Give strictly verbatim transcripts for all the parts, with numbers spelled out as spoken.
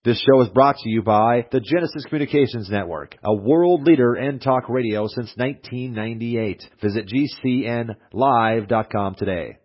This show is brought to you by the Genesis Communications Network, a world leader in talk radio since nineteen ninety-eight. Visit G C N live dot com today.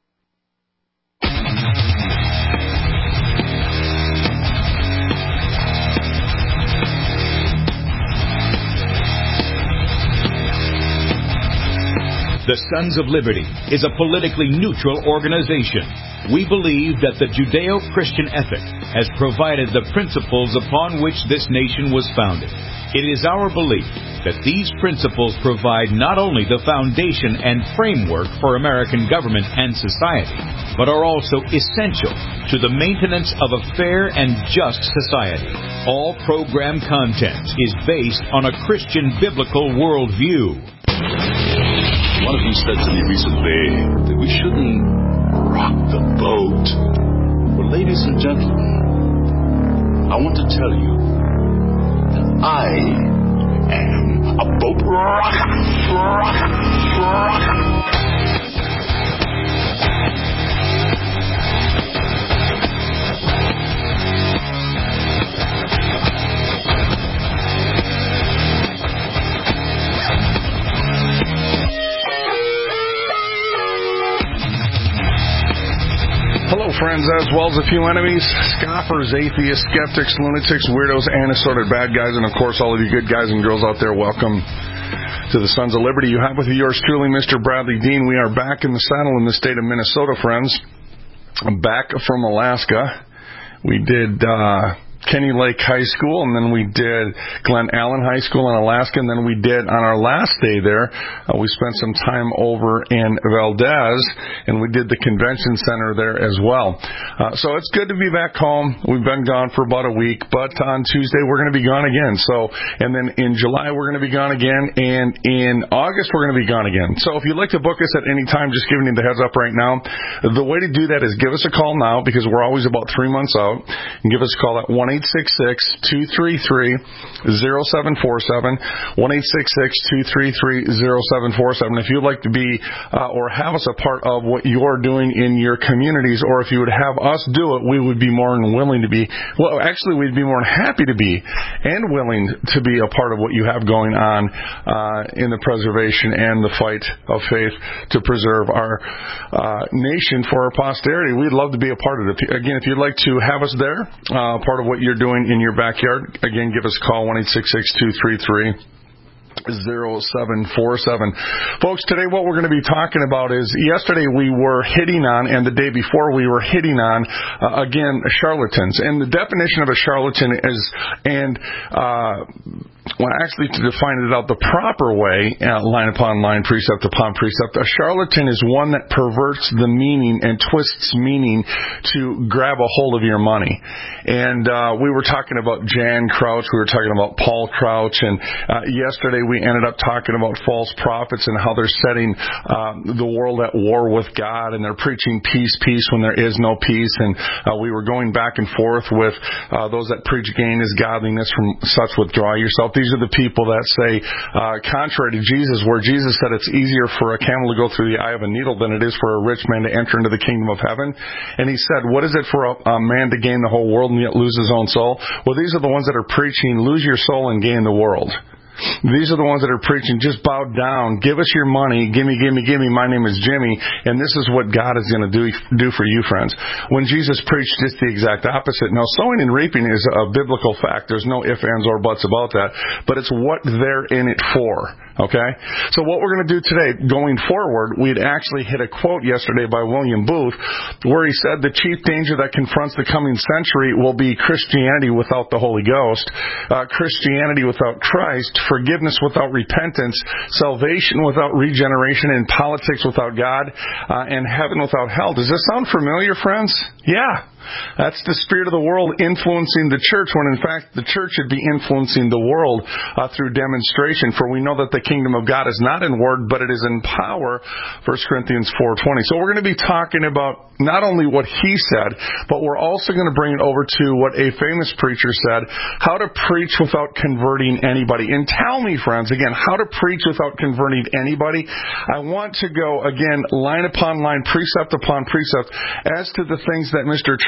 The Sons of Liberty is a politically neutral organization. We believe that the Judeo-Christian ethic has provided the principles upon which this nation was founded. It is our belief that these principles provide not only the foundation and framework for American government and society, but are also essential to the maintenance of a fair and just society. All program content is based on a Christian biblical worldview. One of you said to me recently that we shouldn't rock the boat. Well, ladies and gentlemen, I want to tell you that I am a boat rocker, rocker, rocker. Hello, friends, as well as a few enemies, scoffers, atheists, skeptics, lunatics, weirdos, and assorted bad guys, and of course, all of you good guys and girls out there, welcome to the Sons of Liberty. You have with you yours truly, Mister Bradley Dean. We are back in the saddle in the state of Minnesota, friends. Back from Alaska. We did uh, Kenny Lake High School, and then we did Glen Allen High School in Alaska, and then we did, on our last day there, uh, we spent some time over in Valdez, and we did the convention center there as well. Uh, so it's good to be back home. We've been gone for about a week, but on Tuesday we're going to be gone again. So, and then in July we're going to be gone again, and in August we're going to be gone again. So if you'd like to book us at any time, just giving you the heads up right now, the way to do that is give us a call now, because we're always about three months out, and give us a call at one eight six six, two three three, zero seven four seven, one eight six six, two three three, zero seven four seven. If you'd like to be uh, or have us a part of what you're doing in your communities, or if you would have us do it, we would be more than willing to be, well, actually, we'd be more than happy to be and willing to be a part of what you have going on uh, in the preservation and the fight of faith to preserve our uh, nation for our posterity. We'd love to be a part of it. Again, if you'd like to have us there, uh, part of what you're doing in your backyard, again, give us a call, one eight six six, two three three, zero seven four seven. Folks, today what we're going to be talking about is, yesterday we were hitting on, and the day before we were hitting on, uh, again, charlatans. And the definition of a charlatan is, and uh, well, actually, to define it out the proper way, uh, line upon line, precept upon precept, a charlatan is one that perverts the meaning and twists meaning to grab a hold of your money. And uh, we were talking about Jan Crouch, we were talking about Paul Crouch, and uh, yesterday we ended up talking about false prophets and how they're setting uh, the world at war with God, and they're preaching peace, peace when there is no peace. And uh, we were going back and forth with uh, those that preach gain is godliness, from such withdraw yourself. These are the people that say, uh, contrary to Jesus, where Jesus said it's easier for a camel to go through the eye of a needle than it is for a rich man to enter into the kingdom of heaven. And he said, what is it for a, a man to gain the whole world and yet lose his own soul? Well, these are the ones that are preaching, lose your soul and gain the world. These are the ones that are preaching, just bow down, give us your money, gimme, gimme, gimme, my name is Jimmy, and this is what God is going to do do for you, friends. When Jesus preached just the exact opposite. Now, sowing and reaping is a biblical fact. There's no ifs, ands, or buts about that, but it's what they're in it for, okay? So what we're going to do today, going forward, we'd actually hit a quote yesterday by William Booth, where he said the chief danger that confronts the coming century will be Christianity without the Holy Ghost, uh, Christianity without Christ, forgiveness without repentance, salvation without regeneration, and politics without God, uh, and heaven without hell. Does this sound familiar, friends? Yeah. That's the spirit of the world influencing the church, when in fact the church should be influencing the world uh, through demonstration. For we know that the kingdom of God is not in word, but it is in power, First Corinthians four twenty. So we're going to be talking about not only what he said, but we're also going to bring it over to what a famous preacher said, how to preach without converting anybody. And tell me, friends, again, how to preach without converting anybody. I want to go, again, line upon line, precept upon precept, as to the things that Mister Charles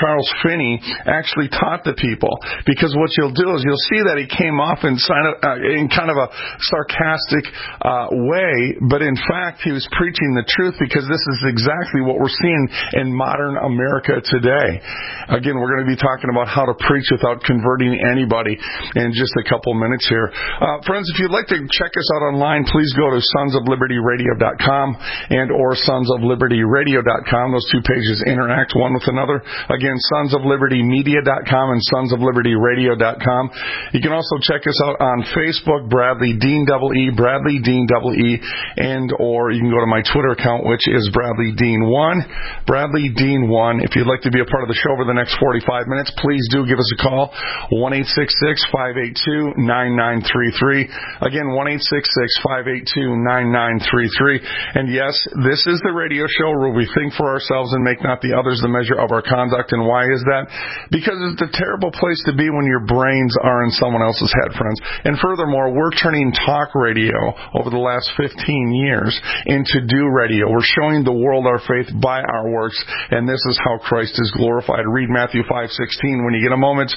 Charles Finney actually taught the people. Because what you'll do is you'll see that he came off in, uh, in kind of a sarcastic uh, way, but in fact he was preaching the truth, because this is exactly what we're seeing in modern America today. Again, we're going to be talking about how to preach without converting anybody in just a couple minutes here. Uh, friends, if you'd like to check us out online, please go to sons of liberty radio dot com and or sons of liberty radio dot com. Those two pages interact one with another. Again, sons of liberty media dot com and sons of liberty radio dot com. You can also check us out on Facebook, Bradley Dean double E, Bradley Dean double E, and or you can go to my Twitter account, which is Bradley Dean one, Bradley Dean one. If you'd like to be a part of the show over the next forty-five minutes, please do give us a call, one eight six six, five eight two, nine nine three three. Again, one eight six six, five eight two, nine nine three three. And yes, this is the radio show where we think for ourselves and make not the others the measure of our conduct. And why is that? Because it's a terrible place to be when your brains are in someone else's head, friends. And furthermore, we're turning talk radio over the last fifteen years into do radio. We're showing the world our faith by our works, and this is how Christ is glorified. Read Matthew five sixteen when you get a moment.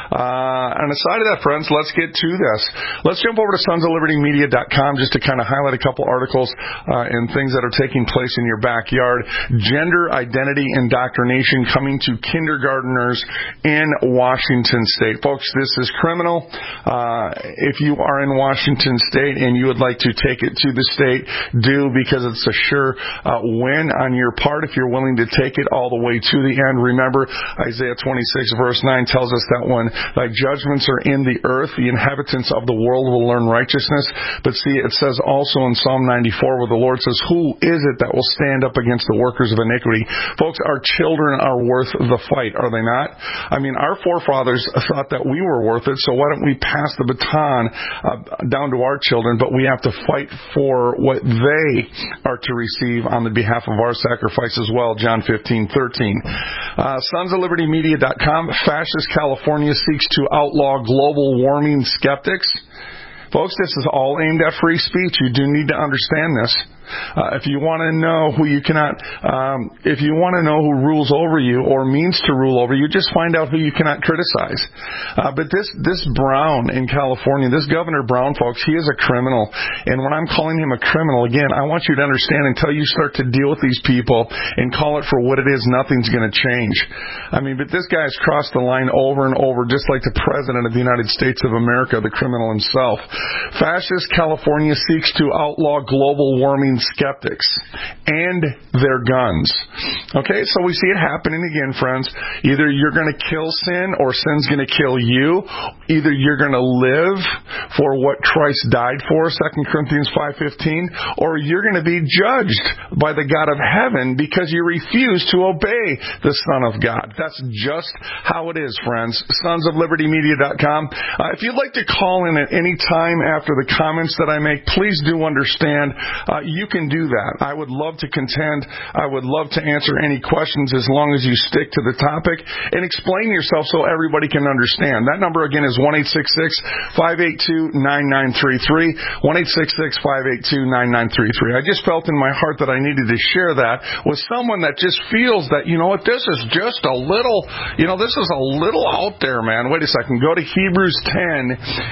Uh, and aside of that, friends, let's get to this. Let's jump over to sons of liberty media dot com just to kind of highlight a couple articles uh, and things that are taking place in your backyard. Gender identity indoctrination coming to kindergartners in Washington State. Folks, this is criminal. Uh, if you are in Washington State and you would like to take it to the state, do, because it's a sure uh, win on your part if you're willing to take it all the way to the end. Remember, Isaiah twenty-six verse nine tells us that when thy judgments are in the earth, the inhabitants of the world will learn righteousness. But see, it says also in Psalm ninety-four where the Lord says, who is it that will stand up against the workers of iniquity? Folks, our children are worth the fight, are they not? I mean, our forefathers thought that we were worth it, so why don't we pass the baton uh, down to our children, but we have to fight for what they are to receive on the behalf of our sacrifice as well. John fifteen thirteen. Uh, sons of liberty media dot com. Fascist California seeks to outlaw global warming skeptics. Folks, this is all aimed at free speech. You do need to understand this. Uh, if you want to know who you cannot, um, if you want to know who rules over you or means to rule over you, just find out who you cannot criticize. Uh, but this, this Brown in California, this Governor Brown, folks, he is a criminal. And when I'm calling him a criminal, again, I want you to understand until you start to deal with these people and call it for what it is, nothing's going to change. I mean, but this guy has crossed the line over and over, just like the President of the United States of America, the criminal himself. Fascist California seeks to outlaw global warming skeptics and their guns. Okay, so we see it happening again, friends. Either you're going to kill sin or sin's going to kill you. Either you're going to live for what Christ died for, Second Corinthians five fifteen, or you're going to be judged by the God of heaven because you refuse to obey the Son of God. That's just how it is, friends. sons of liberty media dot com. Uh, if you'd like to call in at any time after the comments that I make, please do understand uh, you can do that. I would love to contend. I would love to answer any questions as long as you stick to the topic and explain yourself so everybody can understand. That number again is one eight six six, five eight two, nine nine three three, one eight six six, five eight two, nine nine three three. I just felt in my heart that I needed to share that with someone that just feels that, you know what, this is just a little, you know, this is a little out there, man. Wait a second. Go to Hebrews ten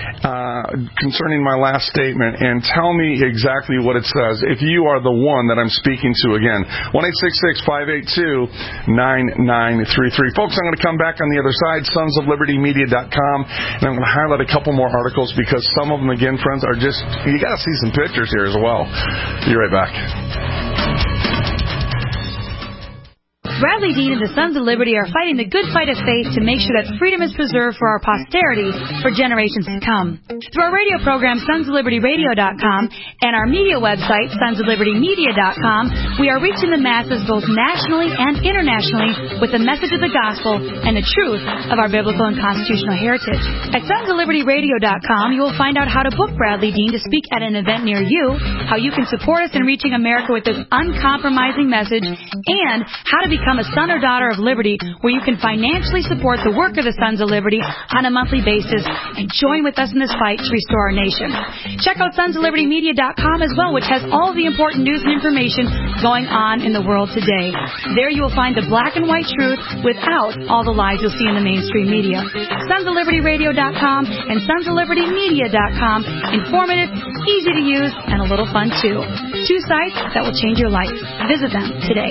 uh, concerning my last statement and tell me exactly what it says. If you are the one that I'm speaking to again. one eight six six, five eight two, nine nine three three. Folks, I'm going to come back on the other side, sons of liberty media dot com, and I'm going to highlight a couple more articles because some of them, again, friends, are just, you got to see some pictures here as well. Be right back. Bradley Dean and the Sons of Liberty are fighting the good fight of faith to make sure that freedom is preserved for our posterity for generations to come. Through our radio program, sons of liberty radio dot com, and our media website, sons of liberty media dot com, we are reaching the masses both nationally and internationally with the message of the gospel and the truth of our biblical and constitutional heritage. At sons of liberty radio dot com, you will find out how to book Bradley Dean to speak at an event near you, how you can support us in reaching America with this uncompromising message, and how to become become a son or daughter of Liberty, where you can financially support the work of the Sons of Liberty on a monthly basis and join with us in this fight to restore our nation. Check out sons of liberty media dot com as well, which has all the important news and information going on in the world today. There you will find the black and white truth without all the lies you'll see in the mainstream media. sons of liberty radio dot com and sons of liberty media dot com. Informative, easy to use, and a little fun too. Two sites that will change your life. Visit them today.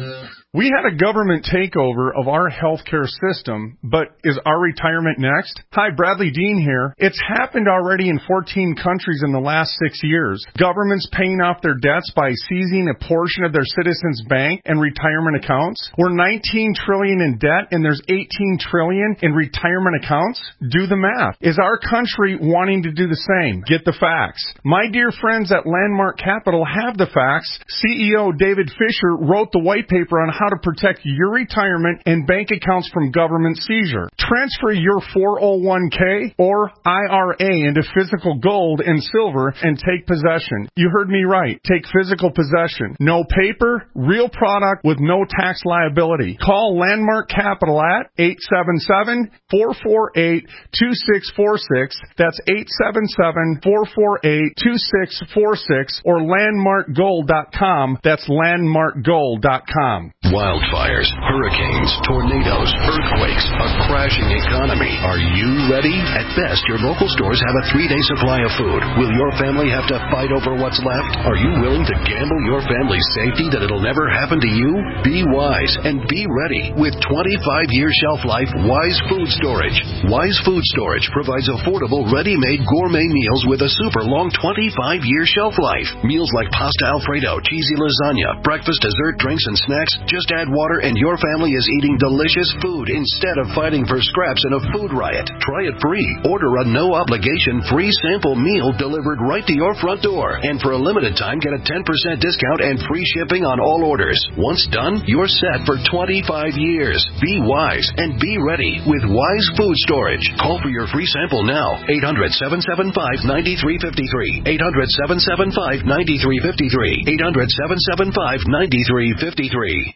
We had a government takeover of our healthcare system, but is our retirement next? Hi, Bradley Dean here. It's happened already in fourteen countries in the last six years. Governments paying off their debts by seizing a portion of their citizens' bank and retirement accounts. We're nineteen trillion dollars in debt and there's eighteen trillion dollars in retirement accounts. Do the math. Is our country wanting to do the same? Get the facts. My dear friends at Landmark Capital have the facts. C E O David Fisher wrote the white paper on how to protect your retirement and bank accounts from government seizure. Transfer your four oh one k or I R A into physical gold and silver and take possession. You heard me right. Take physical possession. No paper, real product with no tax liability. Call Landmark Capital at eight seven seven, four four eight, two six four six. That's eight seven seven, four four eight, two six four six or landmark gold dot com. That's landmark gold dot com. Wildfires, hurricanes, tornadoes, earthquakes, a crashing economy. Are you ready? At best, your local stores have a three-day supply of food. Will your family have to fight over what's left? Are you willing to gamble your family's safety that it'll never happen to you? Be wise and be ready with twenty-five year shelf life Wise Food Storage. Wise Food Storage provides affordable, ready-made gourmet meals with a super long twenty-five year shelf life. Meals like pasta Alfredo, cheesy lasagna, breakfast, dessert, drinks, and snacks. Just add water and your family is eating delicious food instead of fighting for scraps in a food riot. Try it free. Order a no-obligation free sample meal delivered right to your front door. And for a limited time, get a ten percent discount and free shipping on all orders. Once done, you're set for twenty-five years. Be wise and be ready with Wise Food Storage. Call for your free sample now. eight hundred, seven seven five, nine three five three. eight hundred, seven seven five, nine three five three. eight hundred, seven seven five, nine three five three.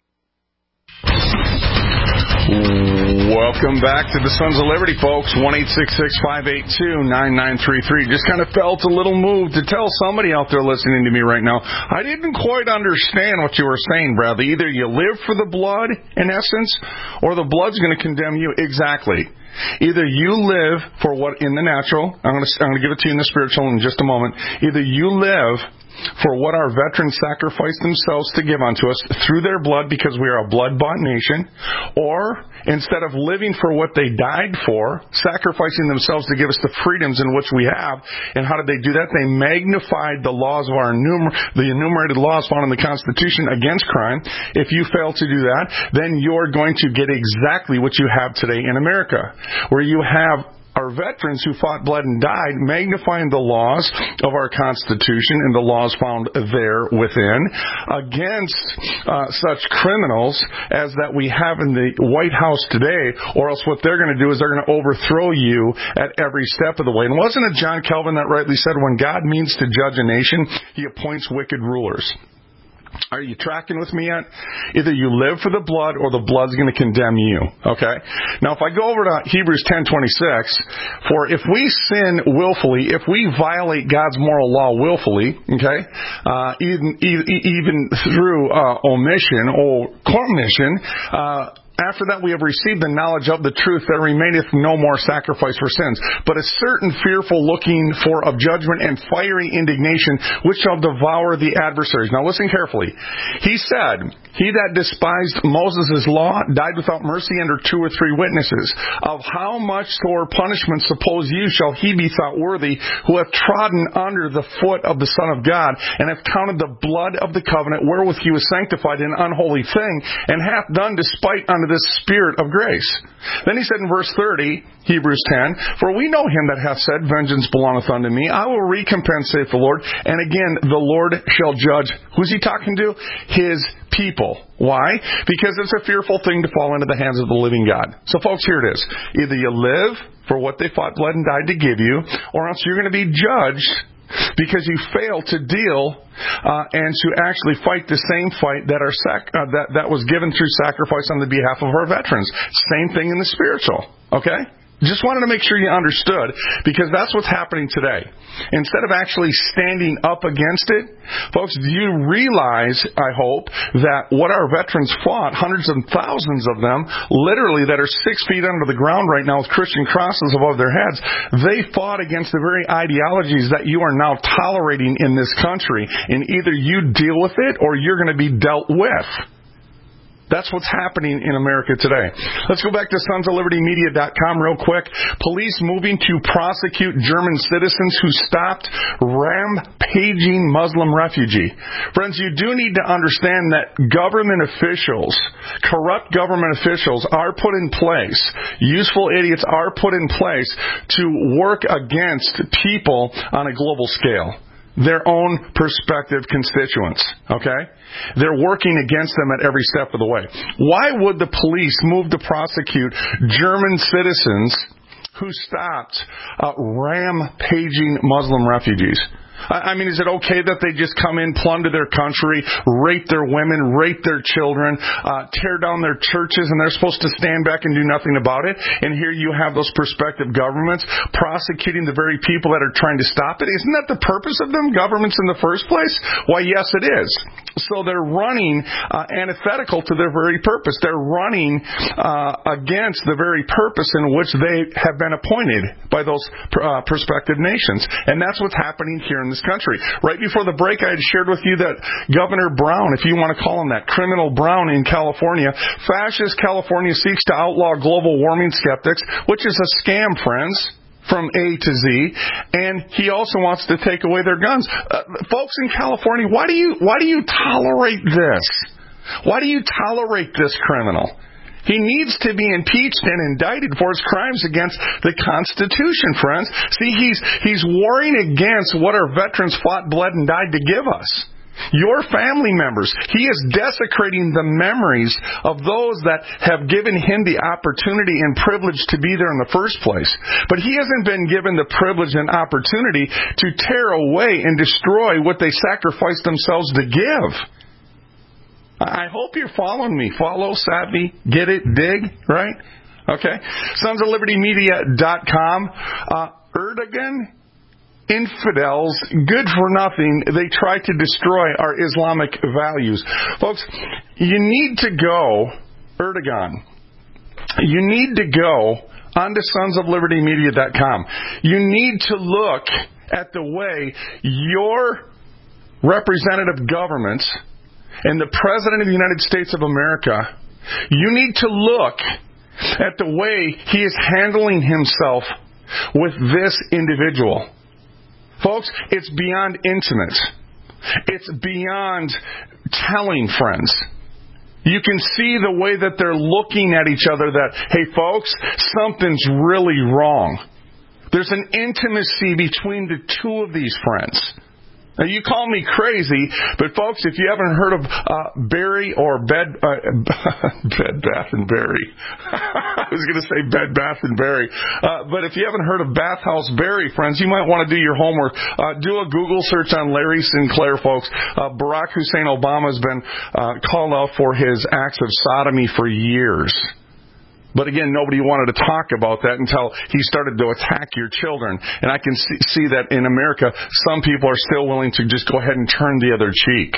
Welcome back to the Sons of Liberty, folks. one eight six six, five eight two, nine nine three three. Just kind of felt a little moved to tell somebody out there listening to me right now, I didn't quite understand what you were saying, Bradley. Either you live for the blood, in essence, or the blood's going to condemn you. Exactly. Either you live for what in the natural, I'm going to, I'm going to give it to you in the spiritual in just a moment. Either you live for what our veterans sacrificed themselves to give unto us through their blood because we are a blood-bought nation, or instead of living for what they died for, sacrificing themselves to give us the freedoms in which we have. And how did they do that? They magnified the laws of our enumer- the enumerated laws found in the Constitution against crime. If you fail to do that, then you're going to get exactly what you have today in America, where you have our veterans who fought, bled, and died, magnifying the laws of our Constitution and the laws found there within against uh, such criminals as that we have in the White House today, or else what they're going to do is they're going to overthrow you at every step of the way. And wasn't it John Calvin that rightly said, when God means to judge a nation, he appoints wicked rulers? Are you tracking with me yet? Either you live for the blood or the blood's going to condemn you. Okay? Now, if I go over to Hebrews ten twenty-six, for if we sin willfully, if we violate God's moral law willfully, okay, uh, even, even through uh, omission or commission, uh, after that we have received the knowledge of the truth, there remaineth no more sacrifice for sins, but a certain fearful looking for of judgment and fiery indignation, which shall devour the adversaries. Now listen carefully. He said, he that despised Moses' law died without mercy under two or three witnesses. Of how much sore punishment suppose you shall he be thought worthy, who hath trodden under the foot of the Son of God, and hath counted the blood of the covenant wherewith he was sanctified an unholy thing, and hath done despite unto this Spirit of grace. Then he said in verse thirty, Hebrews ten, for we know him that hath said, vengeance belongeth unto me, I will recompense, saith the Lord. And again, the Lord shall judge. Who's he talking to? His people. Why? Because it's a fearful thing to fall into the hands of the living God. So folks, here it is. Either you live for what they fought, bled, and died to give you, or else you're going to be judged because you fail to deal uh, and to actually fight the same fight that, our sac- uh, that, that was given through sacrifice on the behalf of our veterans. Same thing in the spiritual, okay? Just wanted to make sure you understood, because that's what's happening today. Instead of actually standing up against it, folks, do you realize, I hope, that what our veterans fought, hundreds of thousands of them, literally that are six feet under the ground right now with Christian crosses above their heads, they fought against the very ideologies that you are now tolerating in this country. And either you deal with it or you're going to be dealt with. That's what's happening in America today. Let's go back to sons of liberty media dot com real quick. Police moving to prosecute German citizens who stopped rampaging Muslim refugee. Friends, you do need to understand that government officials, corrupt government officials, are put in place. Useful idiots are put in place to work against people on a global scale. Their own prospective constituents, okay? They're working against them at every step of the way. Why would the police move to prosecute German citizens who stopped uh, rampaging Muslim refugees? I mean, is it okay that they just come in, plunder their country, rape their women, rape their children, uh, tear down their churches, and they're supposed to stand back and do nothing about it? And here you have those prospective governments prosecuting the very people that are trying to stop it. Isn't that the purpose of them governments in the first place? Why, yes, it is. So they're running uh, antithetical to their very purpose. They're running uh, against the very purpose in which they have been appointed by those uh, prospective nations. And that's what's happening here in this country. Right before the break, I had shared with you that Governor Brown, if you want to call him that, Criminal Brown in California, fascist California seeks to outlaw global warming skeptics, which is a scam, friends, from A to Z, and he also wants to take away their guns. Uh, folks in California, why do you why do you tolerate this? Why do you tolerate this criminal? He needs to be impeached and indicted for his crimes against the Constitution, friends. See, he's he's warring against what our veterans fought, bled, and died to give us. Your family members. He is desecrating the memories of those that have given him the opportunity and privilege to be there in the first place. But he hasn't been given the privilege and opportunity to tear away and destroy what they sacrificed themselves to give. I hope you're following me. Follow, savvy, get it, dig, right? Okay. sons of liberty media dot com. Uh, Erdogan, infidels, good for nothing. They try to destroy our Islamic values. Folks, you need to go, Erdogan, you need to go onto sons of liberty media dot com. You need to look at the way your representative governments and the President of the United States of America, you need to look at the way he is handling himself with this individual. Folks, it's beyond intimate. It's beyond telling, friends. You can see the way that they're looking at each other that, hey, folks, something's really wrong. There's an intimacy between the two of these friends. Now, you call me crazy, but folks, if you haven't heard of uh, Barry or Bed uh, Bed Bath and Berry, I was going to say Bed Bath and Berry, uh, but if you haven't heard of Bathhouse Berry, friends, you might want to do your homework. Uh, do a Google search on Larry Sinclair, folks. Uh, Barack Hussein Obama has been uh, called out for his acts of sodomy for years. But again, nobody wanted to talk about that until he started to attack your children. And I can see, see that in America, some people are still willing to just go ahead and turn the other cheek.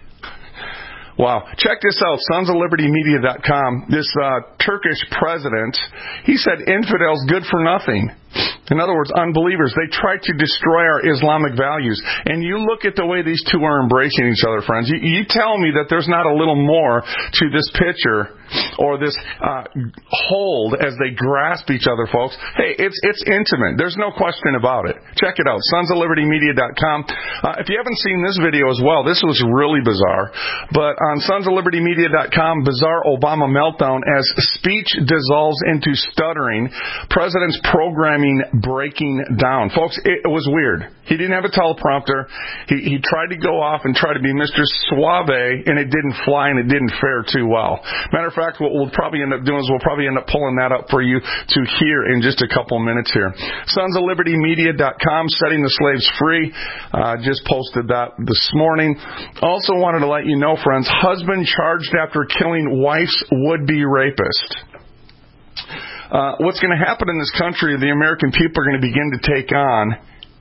Wow. Check this out, sons of liberty media dot com. This uh, Turkish president, he said infidels good for nothing. In other words, unbelievers. They try to destroy our Islamic values. And you look at the way these two are embracing each other, friends. You, you tell me that there's not a little more to this picture or this uh, hold as they grasp each other, folks. Hey, it's it's intimate. There's no question about it. Check it out, sons of liberty media dot com. Uh, if you haven't seen this video as well, this was really bizarre. But on sons of liberty media dot com, bizarre Obama meltdown as speech dissolves into stuttering. President's programming breaking down. Folks, it, it was weird. He didn't have a teleprompter. He, he tried to go off and try to be Mister Suave, and it didn't fly and it didn't fare too well. Matter of fact, what we'll probably end up doing is we'll probably end up pulling that up for you to hear in just a couple minutes here. Sons of Liberty Media dot com, Setting the Slaves Free. Uh, just posted that this morning. Also wanted to let you know, friends, husband charged after killing wife's would-be rapist. Uh, what's going to happen in this country, the American people are going to begin to take on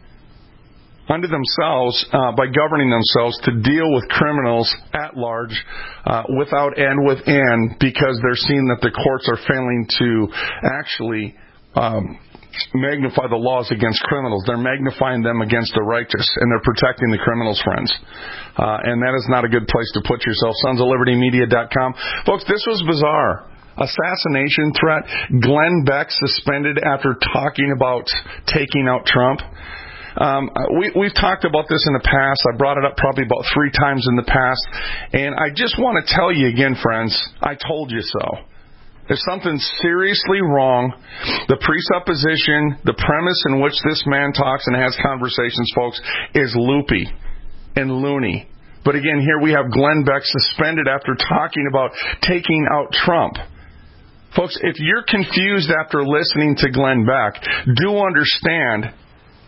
unto themselves, uh, by governing themselves, to deal with criminals at large, uh, without and within, because they're seeing that the courts are failing to actually um, magnify the laws against criminals. They're magnifying them against the righteous, and they're protecting the criminals, friends. Uh, and that is not a good place to put yourself. Sons of Liberty Media dot com. Folks, this was bizarre. Assassination threat. Glenn Beck suspended after talking about taking out Trump. Um, we, we've talked about this in the past. I brought it up probably about three times in the past. And I just want to tell you again, friends, I told you so. If something's seriously wrong, the presupposition, the premise in which this man talks and has conversations, folks, is loopy and loony. But again, here we have Glenn Beck suspended after talking about taking out Trump. Folks, if you're confused after listening to Glenn Beck, do understand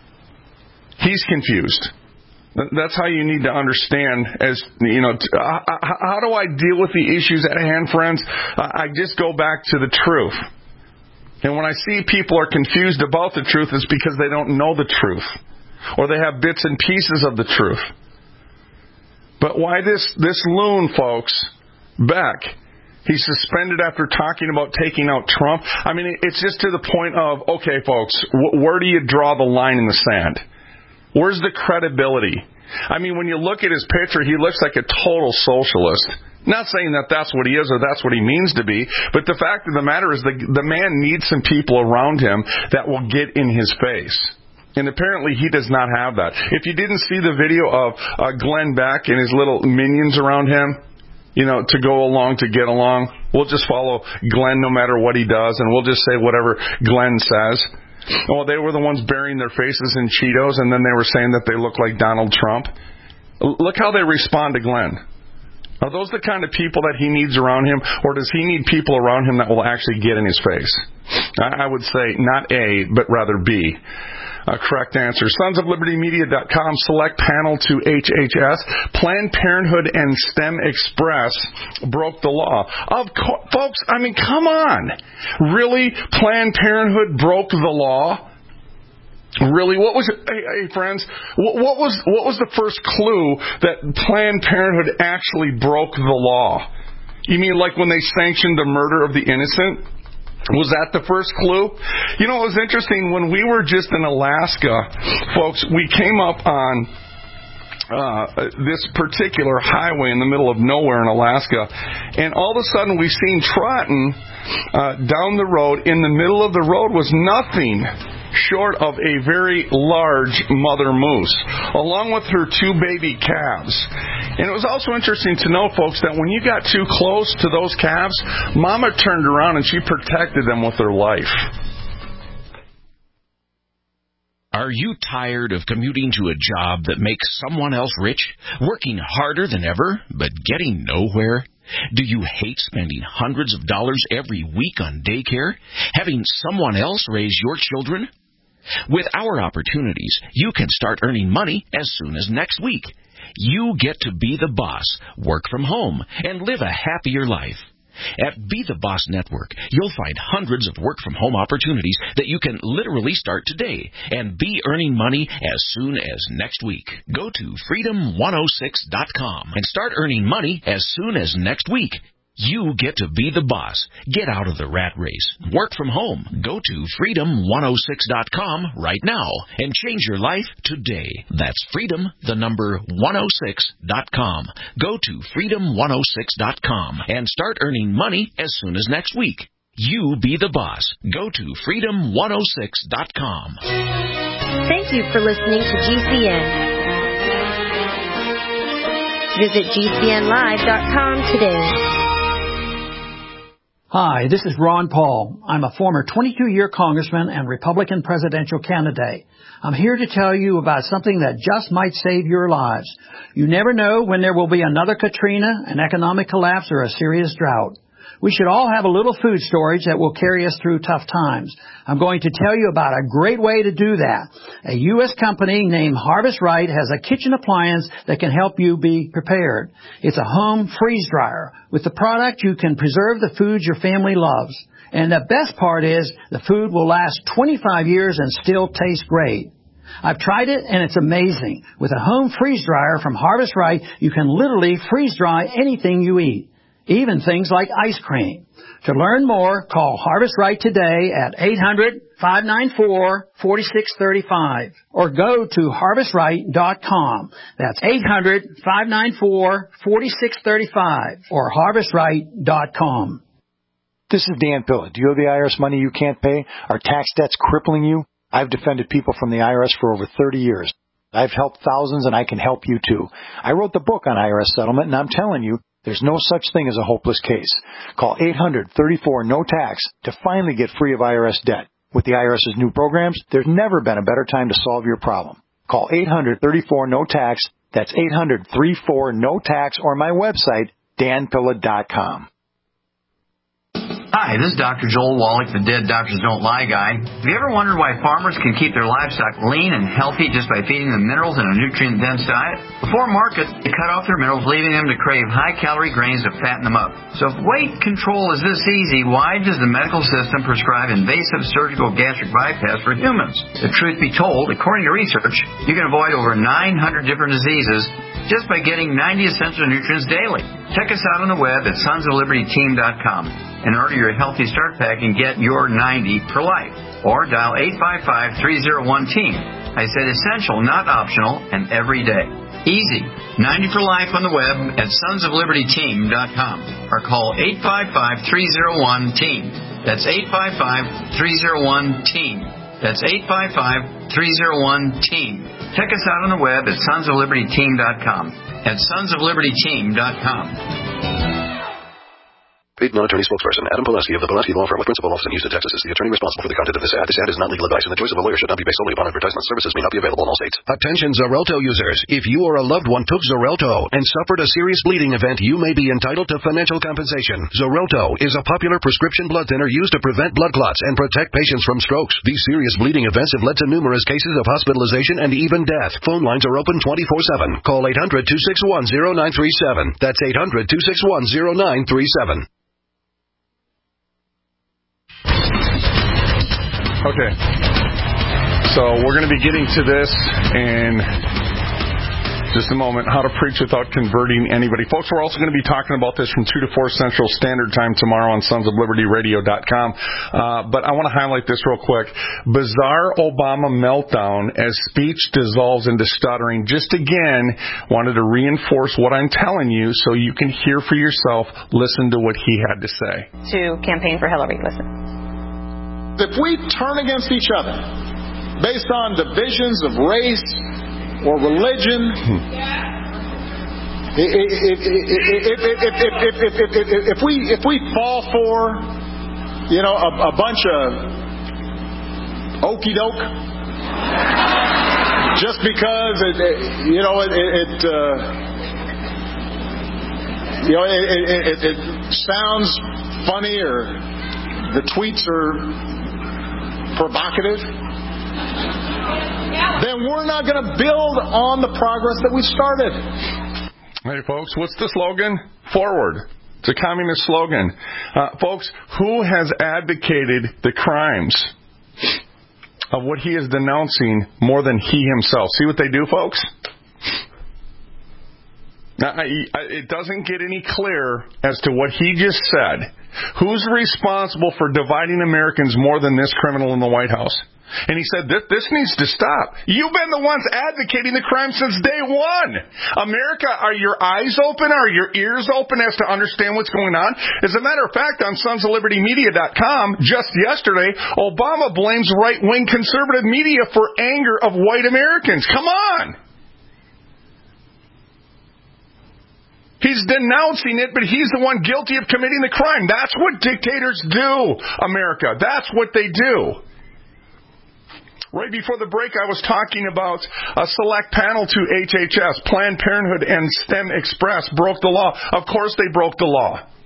he's confused. That's how you need to understand, as you know, t- uh, how do I deal with the issues at hand, friends? Uh, I just go back to the truth. And when I see people are confused about the truth, it's because they don't know the truth, or they have bits and pieces of the truth. But why this, this loon, folks, Beck, he's suspended after talking about taking out Trump? I mean, it's just to the point of, okay, folks, wh- where do you draw the line in the sand? Where's the credibility? I mean, when you look at his picture, he looks like a total socialist. Not saying that that's what he is or that's what he means to be, but the fact of the matter is the, the man needs some people around him that will get in his face. And apparently he does not have that. If you didn't see the video of uh, Glenn Beck and his little minions around him, you know, to go along, to get along, we'll just follow Glenn no matter what he does, and we'll just say whatever Glenn says. Well, they were the ones burying their faces in Cheetos, and then they were saying that they look like Donald Trump. Look how they respond to Glenn. Are those the kind of people that he needs around him, or does he need people around him that will actually get in his face? I would say not A, but rather B. Uh, correct answer. Sons of Liberty Media dot com, select panel to H H S. Planned Parenthood and STEM Express broke the law. Of co- folks, I mean, come on. Really? Planned Parenthood broke the law? Really? What was it? Hey, hey friends, what, what was what was the first clue that Planned Parenthood actually broke the law? You mean like when they sanctioned the murder of the innocent? Was that the first clue? You know, it was interesting. When we were just in Alaska, folks, we came up on uh, this particular highway in the middle of nowhere in Alaska, and all of a sudden we seen trotting uh, down the road. In the middle of the road was nothing short of a very large mother moose, along with her two baby calves. And it was also interesting to know, folks, that when you got too close to those calves, Mama turned around and she protected them with her life. Are you tired of commuting to a job that makes someone else rich, working harder than ever, but getting nowhere? Do you hate spending hundreds of dollars every week on daycare, having someone else raise your children? With our opportunities, you can start earning money as soon as next week. You get to be the boss, work from home, and live a happier life. At Be the Boss Network, you'll find hundreds of work-from-home opportunities that you can literally start today and be earning money as soon as next week. Go to freedom one oh six dot com and start earning money as soon as next week. You get to be the boss. Get out of the rat race. Work from home. Go to freedom one oh six dot com right now and change your life today. That's freedom, the number one oh six dot com. Go to freedom one oh six dot com and start earning money as soon as next week. You be the boss. Go to freedom one oh six dot com. Thank you for listening to G C N. Visit G C N live dot com today. Hi, this is Ron Paul. I'm a former twenty-two-year congressman and Republican presidential candidate. I'm here to tell you about something that just might save your lives. You never know when there will be another Katrina, an economic collapse, or a serious drought. We should all have a little food storage that will carry us through tough times. I'm going to tell you about a great way to do that. A U S company named Harvest Right has a kitchen appliance that can help you be prepared. It's a home freeze dryer. With the product, you can preserve the foods your family loves. And the best part is the food will last twenty-five years and still taste great. I've tried it, and it's amazing. With a home freeze dryer from Harvest Right, you can literally freeze dry anything you eat, even things like ice cream. To learn more, call Harvest Right today at eight hundred, five nine four, four six three five or go to harvest right dot com. That's eight hundred, five nine four, four six three five or harvest right dot com. This is Dan Pilla. Do you have the I R S money you can't pay? Are tax debts crippling you? I've defended people from the I R S for over thirty years. I've helped thousands, and I can help you too. I wrote the book on I R S settlement, and I'm telling you, there's no such thing as a hopeless case. Call eight hundred, thirty-four, no tax to finally get free of I R S debt. With the IRS's new programs, there's never been a better time to solve your problem. Call eight hundred, thirty-four, no tax. That's eight hundred, thirty-four, no tax, or my website, dan pilla dot com. Hi, this is Doctor Joel Wallach, the Dead Doctors Don't Lie guy. Have you ever wondered why farmers can keep their livestock lean and healthy just by feeding them minerals in a nutrient-dense diet? Before market, they cut off their minerals, leaving them to crave high-calorie grains to fatten them up. So if weight control is this easy, why does the medical system prescribe invasive surgical gastric bypass for humans? The truth be told, according to research, you can avoid over nine hundred different diseases just by getting ninety essential nutrients daily. Check us out on the web at sons of liberty team dot com and order your Healthy Start Pack and get your ninety for life. Or dial eight five five, three oh one, team. I said essential, not optional, and every day. Easy. ninety for life on the web at sons of liberty team dot com or call eight five five, three oh one, team. That's eight five five, three oh one, team. That's eight five five, three oh one, team. Check us out on the web at sons of liberty team dot com. At sons of liberty team dot com. Paid non-attorney spokesperson Adam Pulaski of the Pulaski Law Firm with principal office in Houston, Texas is the attorney responsible for the content of this ad. This ad is not legal advice, and the choice of a lawyer should not be based solely upon advertisement. Services may not be available in all states. Attention Xarelto users. If you or a loved one took Xarelto and suffered a serious bleeding event, you may be entitled to financial compensation. Xarelto is a popular prescription blood thinner used to prevent blood clots and protect patients from strokes. These serious bleeding events have led to numerous cases of hospitalization and even death. Phone lines are open twenty-four seven. Call eight hundred, two six one, zero nine three seven. That's eight hundred, two six one, zero nine three seven. Okay, so we're going to be getting to this in just a moment, how to preach without converting anybody. Folks, we're also going to be talking about this from two to four Central Standard Time tomorrow on sons of liberty radio dot com. Uh, but I want to highlight this real quick. Bizarre Obama meltdown as speech dissolves into stuttering. Just again, wanted to reinforce what I'm telling you so you can hear for yourself. Listen to what he had to say. To campaign for Hillary, listen. If we turn against each other based on divisions of race or religion, if we if we fall for, you know, a, a bunch of okey doke, just because it, it you know it, it uh, you know it, it, it, it sounds funny or the tweets are provocative, then we're not going to build on the progress that we started. Hey, folks, what's the slogan? Forward. It's a communist slogan. Uh, folks, who has advocated the crimes of what he is denouncing more than he himself? See what they do, folks? Now, it doesn't get any clearer as to what he just said. Who's responsible for dividing Americans more than this criminal in the White House? And he said, this, this needs to stop. You've been the ones advocating the crime since day one. America, are your eyes open? Are your ears open as to understand what's going on? As a matter of fact, on sons of liberty media dot com, just yesterday, Obama blames right-wing conservative media for anger of white Americans. Come on. He's denouncing it, but he's the one guilty of committing the crime. That's what dictators do, America. That's what they do. Right before the break, I was talking about a select panel to H H S. Planned Parenthood and STEM Express broke the law. Of course they broke the law.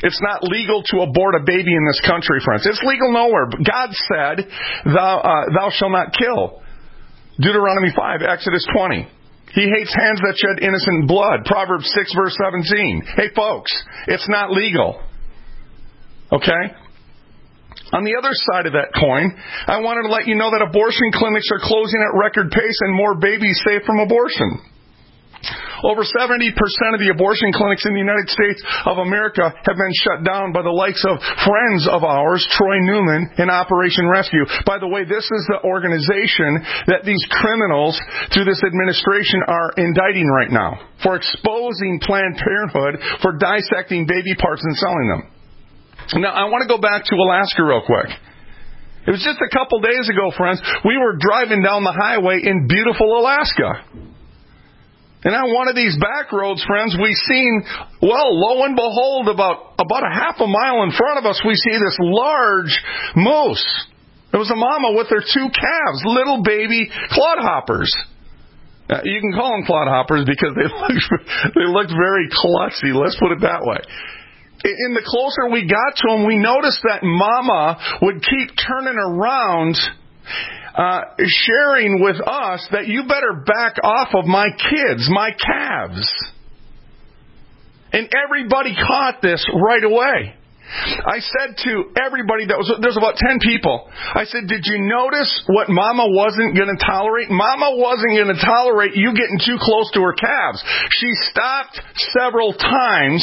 It's not legal to abort a baby in this country, friends. It's legal nowhere. But God said, thou, uh, thou shalt not kill. Deuteronomy five, Exodus twenty. He hates hands that shed innocent blood. Proverbs six, verse seventeen. Hey, folks, it's not legal. Okay? On the other side of that coin, I wanted to let you know that abortion clinics are closing at record pace and more babies saved from abortion. Over seventy percent of the abortion clinics in the United States of America have been shut down by the likes of friends of ours, Troy Newman, and Operation Rescue. By the way, this is the organization that these criminals through this administration are indicting right now for exposing Planned Parenthood for dissecting baby parts and selling them. Now, I want to go back to Alaska real quick. It was just a couple days ago, friends, we were driving down the highway in beautiful Alaska. And on one of these back roads, friends, we seen, well, lo and behold, about, about a half a mile in front of us, we see this large moose. It was a mama with her two calves, little baby clodhoppers. Uh, you can call them clodhoppers because they looked, they looked very klutzy, let's put it that way. And the closer we got to them, we noticed that mama would keep turning around, Uh, sharing with us that you better back off of my kids, my calves. And everybody caught this right away. I said to everybody that was, there's about ten people, I said, did you notice what Mama wasn't going to tolerate? Mama wasn't going to tolerate you getting too close to her calves. She stopped several times,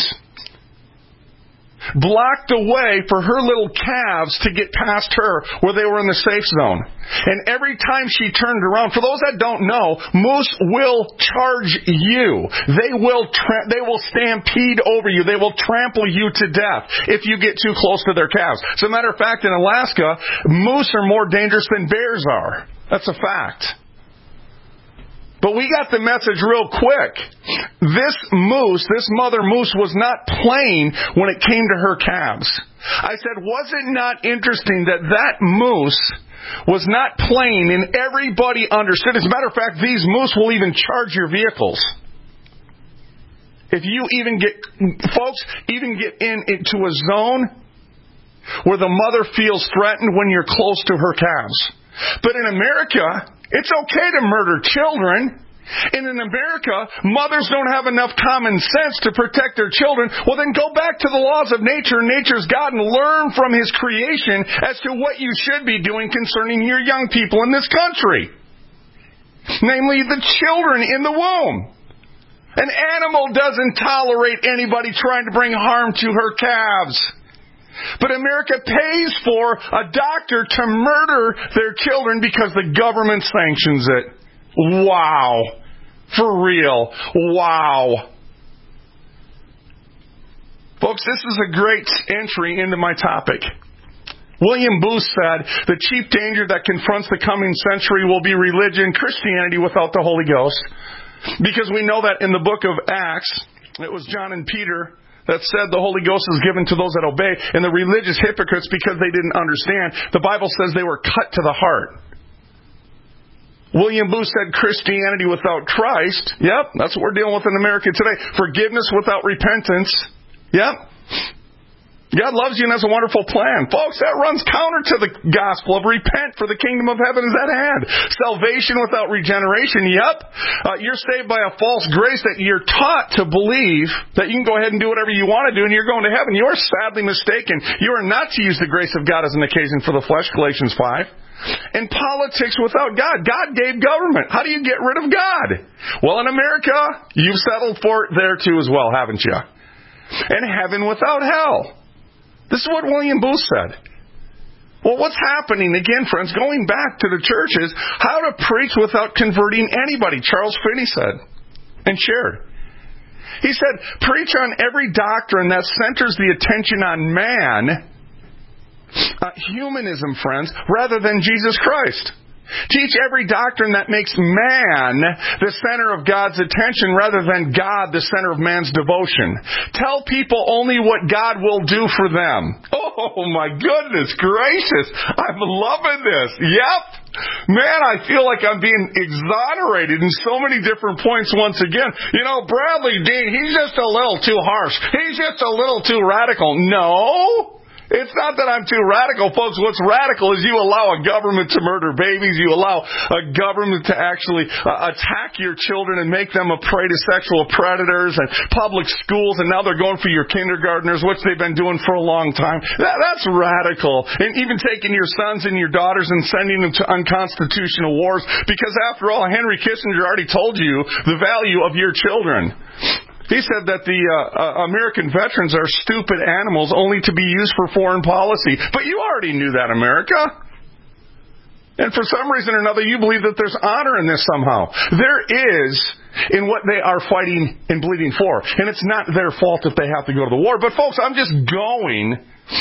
blocked a way for her little calves to get past her where they were in the safe zone. And every time she turned around, for those that don't know, moose will charge you. They will tra- they will stampede over you. They will trample you to death if you get too close to their calves. As a matter of fact, in Alaska, moose are more dangerous than bears are. That's a fact. But we got the message real quick. This moose, this mother moose, was not playing when it came to her calves. I said, was it not interesting that that moose was not playing and everybody understood? As a matter of fact, these moose will even charge your vehicles. If you even get, folks, even get in into a zone where the mother feels threatened when you're close to her calves. But in America, it's okay to murder children. And in America, mothers don't have enough common sense to protect their children. Well, then go back to the laws of nature, nature's God, and learn from His creation as to what you should be doing concerning your young people in this country. Namely, the children in the womb. An animal doesn't tolerate anybody trying to bring harm to her calves. But America pays for a doctor to murder their children because the government sanctions it. Wow. For real. Wow. Folks, this is a great entry into my topic. William Booth said, the chief danger that confronts the coming century will be religion, Christianity without the Holy Ghost. Because we know that in the book of Acts, it was John and Peter that said the Holy Ghost is given to those that obey, and the religious hypocrites, because they didn't understand, the Bible says they were cut to the heart. William Booth said Christianity without Christ, yep, that's what we're dealing with in America today. Forgiveness without repentance, yep. God loves you and has a wonderful plan. Folks, that runs counter to the gospel of repent, for the kingdom of heaven is at hand. Salvation without regeneration, yep. Uh, you're saved by a false grace that you're taught to believe that you can go ahead and do whatever you want to do and you're going to heaven. You are sadly mistaken. You are not to use the grace of God as an occasion for the flesh, Galatians five. And politics without God. God gave government. How do you get rid of God? Well, in America, you've settled for it there too as well, haven't you? And heaven without hell. This is what William Booth said. Well, what's happening, again, friends, going back to the churches, how to preach without converting anybody, Charles Finney said and shared. He said, preach on every doctrine that centers the attention on man, uh, humanism, friends, rather than Jesus Christ. Teach every doctrine that makes man the center of God's attention rather than God the center of man's devotion. Tell people only what God will do for them. Oh, Oh, my goodness gracious. I'm loving this. Yep. Man, I feel like I'm being exonerated in so many different points once again. You know, Bradley Dean, he's just a little too harsh. He's just a little too radical. No. It's not that I'm too radical, folks. What's radical is you allow a government to murder babies. You allow a government to actually uh, attack your children and make them a prey to sexual predators and public schools, and now they're going for your kindergartners, which they've been doing for a long time. That, that's radical. And even taking your sons and your daughters and sending them to unconstitutional wars, because after all, Henry Kissinger already told you the value of your children. He said that the uh, uh, American veterans are stupid animals only to be used for foreign policy. But you already knew that, America. And for some reason or another, you believe that there's honor in this somehow. There is in what they are fighting and bleeding for. And it's not their fault if they have to go to the war. But folks, I'm just going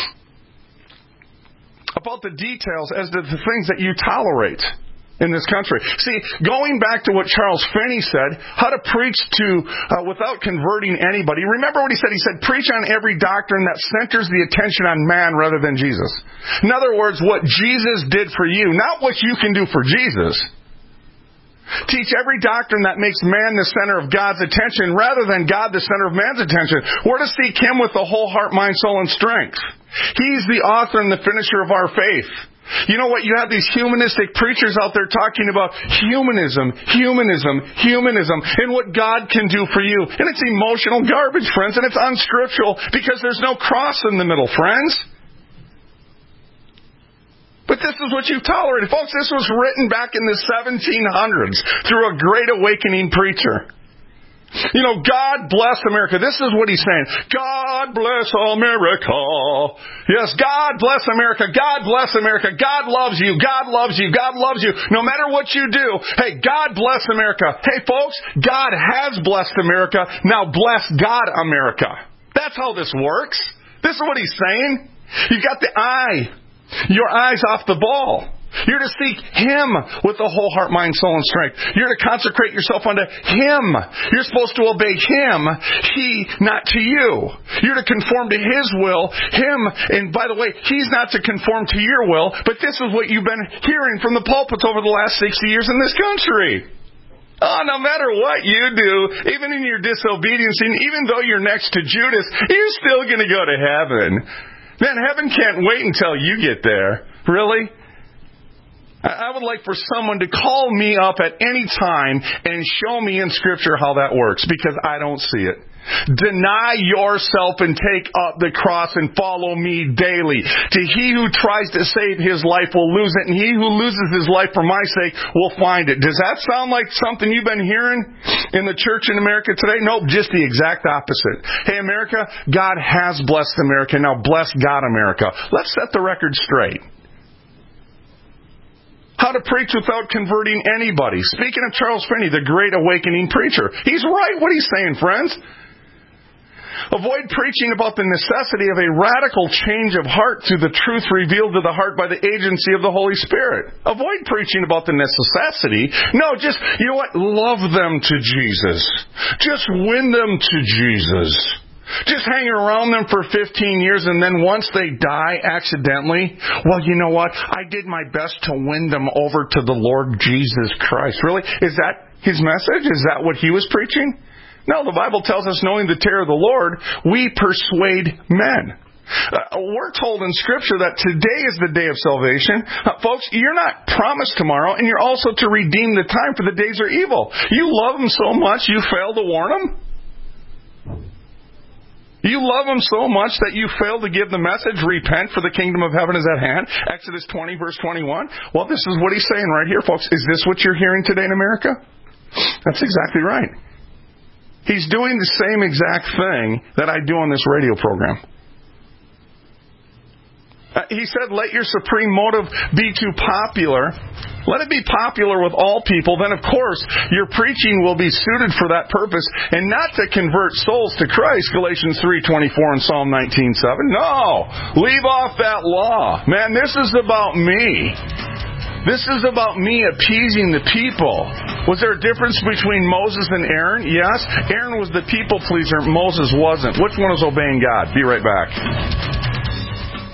about the details as to the things that you tolerate in this country. See, going back to what Charles Finney said, how to preach to uh, without converting anybody. Remember what he said? He said, preach on every doctrine that centers the attention on man rather than Jesus. In other words, what Jesus did for you, not what you can do for Jesus. Teach every doctrine that makes man the center of God's attention rather than God the center of man's attention. We're to seek Him with the whole heart, mind, soul, and strength. He's the author and the finisher of our faith. You know what? You have these humanistic preachers out there talking about humanism, humanism, humanism, and what God can do for you. And it's emotional garbage, friends, and it's unscriptural because there's no cross in the middle, friends. But this is what you've tolerated. Folks, this was written back in the seventeen hundreds through a Great Awakening preacher. You know, God bless America. This is what he's saying. God bless America. Yes, God bless America. God bless America. God loves you. God loves you. God loves you. No matter what you do, hey, God bless America. Hey, folks, God has blessed America. Now bless God, America. That's how this works. This is what he's saying. You've got the eye. Your eye's off the ball. You're to seek Him with the whole heart, mind, soul, and strength. You're to consecrate yourself unto Him. You're supposed to obey Him, He, not to you. You're to conform to His will, Him. And by the way, He's not to conform to your will, but this is what you've been hearing from the pulpits over the last sixty years in this country. Oh, no matter what you do, even in your disobedience, and even though you're next to Judas, you're still going to go to heaven. Man, heaven can't wait until you get there. Really? I would like for someone to call me up at any time and show me in Scripture how that works, because I don't see it. Deny yourself and take up the cross and follow me daily. To he who tries to save his life will lose it, and he who loses his life for my sake will find it. Does that sound like something you've been hearing in the church in America today? Nope, just the exact opposite. Hey, America, God has blessed America. Now bless God, America. Let's set the record straight. How to preach without converting anybody. Speaking of Charles Finney, the Great Awakening preacher. He's right what he's saying, friends. Avoid preaching about the necessity of a radical change of heart through the truth revealed to the heart by the agency of the Holy Spirit. Avoid preaching about the necessity. No, just, you know what? Love them to Jesus. Just win them to Jesus. Just hang around them for fifteen years, and then once they die accidentally, well, you know what? I did my best to win them over to the Lord Jesus Christ. Really? Is that his message? Is that what he was preaching? No, the Bible tells us, knowing the terror of the Lord, we persuade men. Uh, we're told in Scripture that today is the day of salvation. Uh, folks, you're not promised tomorrow, and you're also to redeem the time, for the days are evil. You love them so much, you fail to warn them? You love them so much that you fail to give the message, repent, for the kingdom of heaven is at hand. Exodus twenty, verse twenty-one. Well, this is what he's saying right here, folks. Is this what you're hearing today in America? That's exactly right. He's doing the same exact thing that I do on this radio program. Uh, he said, let your supreme motive be to popular. Let it be popular with all people. Then, of course, your preaching will be suited for that purpose and not to convert souls to Christ, Galatians three twenty-four and Psalm nineteen seven. No! Leave off that law. Man, this is about me. This is about me appeasing the people. Was there a difference between Moses and Aaron? Yes. Aaron was the people pleaser. Moses wasn't. Which one was obeying God? Be right back.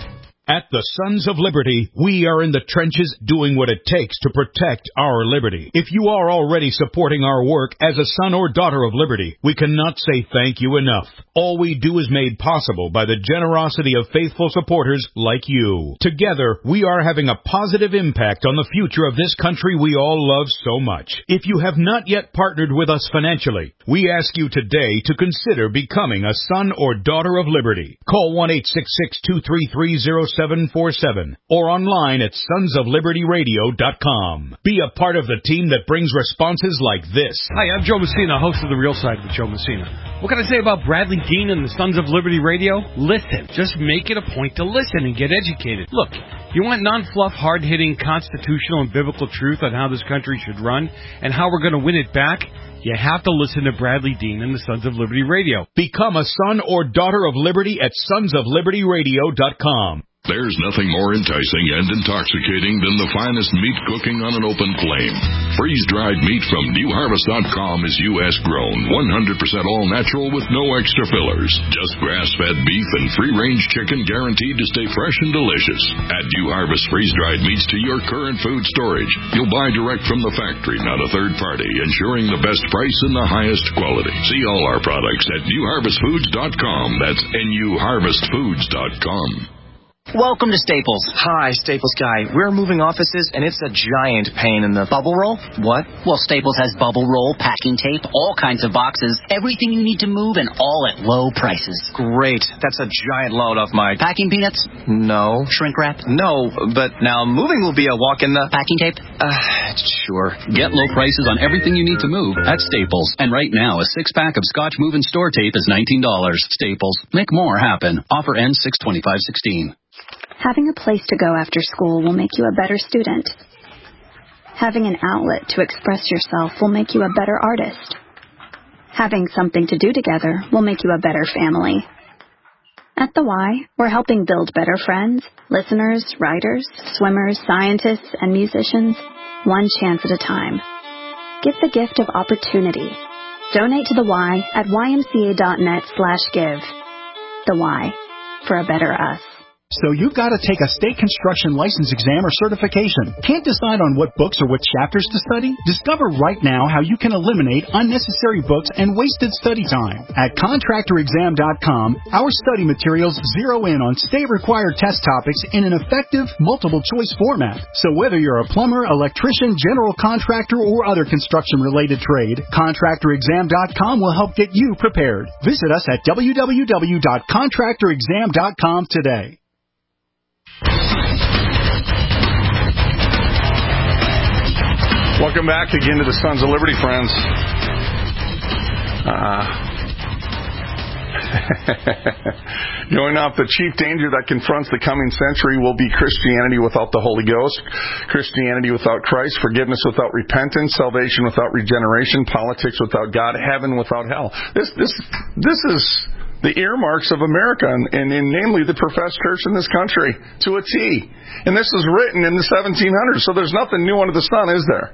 At the Sons of Liberty, we are in the trenches doing what it takes to protect our liberty. If you are already supporting our work as a son or daughter of liberty, we cannot say thank you enough. All we do is made possible by the generosity of faithful supporters like you. Together, we are having a positive impact on the future of this country we all love so much. If you have not yet partnered with us financially, we ask you today to consider becoming a son or daughter of liberty. Call one eight six six, two three three, zero seven four seven or online at sons of liberty radio dot com. Be a part of the team that brings responses like this. Hi, I'm Joe Messina, host of The Real Side with Joe Messina. What can I say about Bradley Dean and the Sons of Liberty Radio? Listen. Just make it a point to listen and get educated. Look, you want non-fluff, hard-hitting constitutional and biblical truth on how this country should run and how we're going to win it back? You have to listen to Bradley Dean and the Sons of Liberty Radio. Become a son or daughter of liberty at sons of liberty radio dot com. There's nothing more enticing and intoxicating than the finest meat cooking on an open flame. Freeze-dried meat from new harvest dot com is U S grown, one hundred percent all natural with no extra fillers. Just grass-fed beef and free-range chicken guaranteed to stay fresh and delicious. Add New Harvest freeze-dried meats to your current food storage. You'll buy direct from the factory, not a third party, ensuring the best price and the highest quality. See all our products at new harvest foods dot com. That's N U harvest foods dot com. Welcome to Staples. Hi, Staples guy. We're moving offices, and it's a giant pain in the... Bubble roll? What? Well, Staples has bubble roll, packing tape, all kinds of boxes, everything you need to move, and all at low prices. Great. That's a giant load off my... Packing peanuts? No. Shrink wrap? No, but now moving will be a walk in the... Packing tape? Uh, sure. Get low prices on everything you need to move at Staples. And right now, a six-pack of Scotch Move and Store tape is nineteen dollars. Staples. Make more happen. Offer ends six twenty-five sixteen. Having a place to go after school will make you a better student. Having an outlet to express yourself will make you a better artist. Having something to do together will make you a better family. At the Y, we're helping build better friends, listeners, writers, swimmers, scientists, and musicians, one chance at a time. Give the gift of opportunity. Donate to the Y at y m c a dot net slash give. The Y, for a better us. So you've got to take a state construction license exam or certification. Can't decide on what books or what chapters to study? Discover right now how you can eliminate unnecessary books and wasted study time. At contractor exam dot com, our study materials zero in on state-required test topics in an effective, multiple-choice format. So whether you're a plumber, electrician, general contractor, or other construction-related trade, contractor exam dot com will help get you prepared. Visit us at w w w dot contractor exam dot com today. Welcome back again to the Sons of Liberty, friends. Uh, going off, the chief danger that confronts the coming century will be Christianity without the Holy Ghost, Christianity without Christ, forgiveness without repentance, salvation without regeneration, politics without God, heaven without hell. This, this, this is the earmarks of America, and, and, and namely the professed church in this country, to a T. And this was written in the seventeen hundreds, so there's nothing new under the sun, is there?